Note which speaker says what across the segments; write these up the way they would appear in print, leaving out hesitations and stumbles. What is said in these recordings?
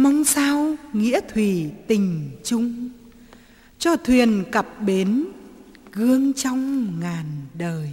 Speaker 1: Mong sao nghĩa thủy tình chung, cho thuyền cập bến gương trong ngàn đời.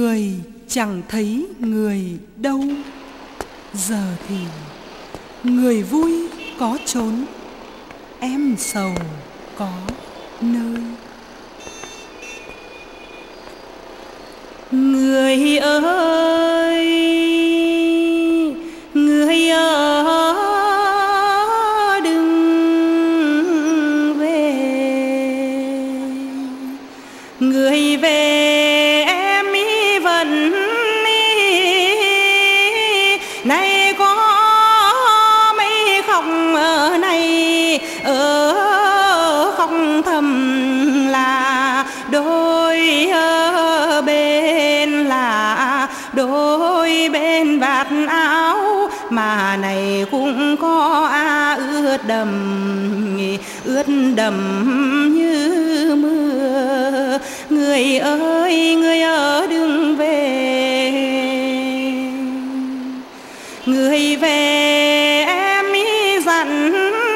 Speaker 1: người chẳng thấy người đâu. Giờ thì người vui có chốn, em sầu có nơi. Người ơi, người ở đừng về, người về em ý vẫn nay có mấy khóc ở này ở khóc thầm là đôi bên là đôi bên vạt áo mà này cũng có ướt đầm như mưa. Người ơi, người ở đừng về, người về em ý dặn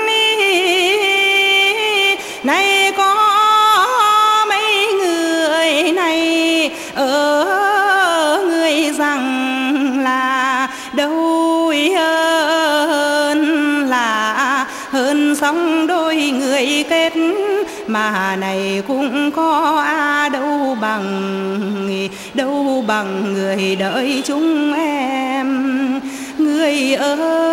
Speaker 1: nay có mấy người này ở người rằng là đâu hơn sóng đôi người kết mà này cũng có đâu bằng người đợi chúng em. Người ơi